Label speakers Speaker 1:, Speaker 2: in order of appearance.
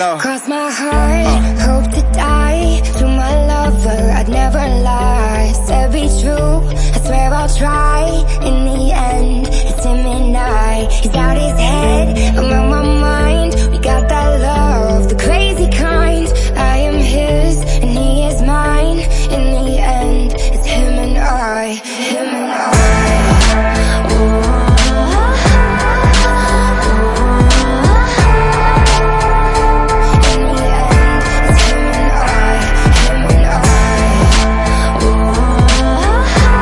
Speaker 1: Cross my heart, hope to die. To my lover, I'd never lie. Said be true, I swear I'll try.